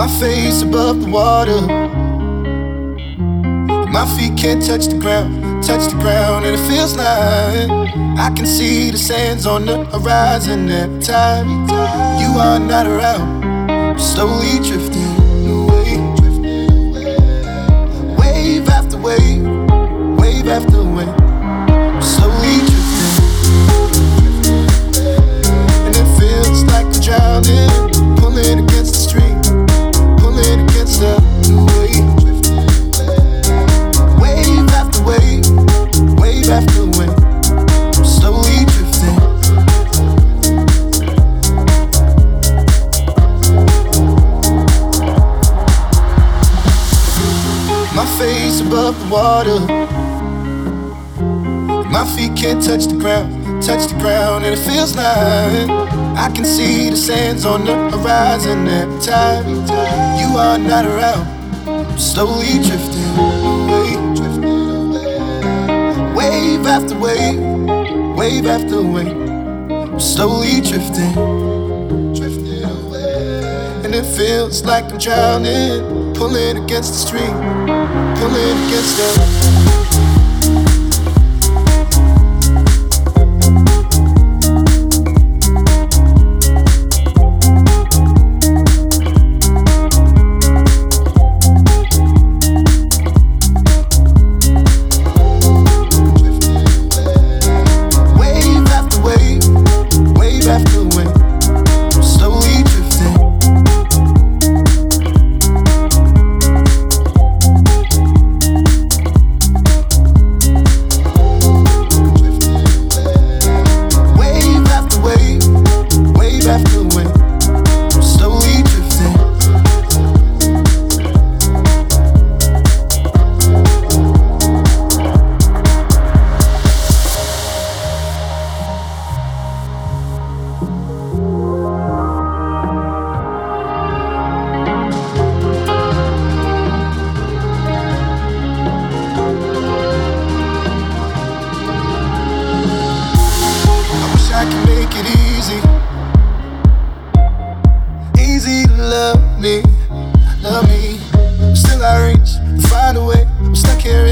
My face above the water. My feet can't touch the ground, and it feels like I can see the sands on the horizon every time you are not around. Slowly drifting away, wave after wave, wave after wave. Slowly drifting, and it feels like I'm drowning, pulling against the stream, pulling against the wave. Wave after wave, wave after wave, I'm slowly drifting. My face above the water. My feet can't touch the ground, and it feels like I can see the sands on the horizon every time you are not around. I'm slowly drifting away, wave after wave, wave after wave. I'm slowly drifting, and it feels like I'm drowning, pulling against the stream, pulling against the. I can make it easy, easy to love me. Still I reach, find a way. I'm stuck here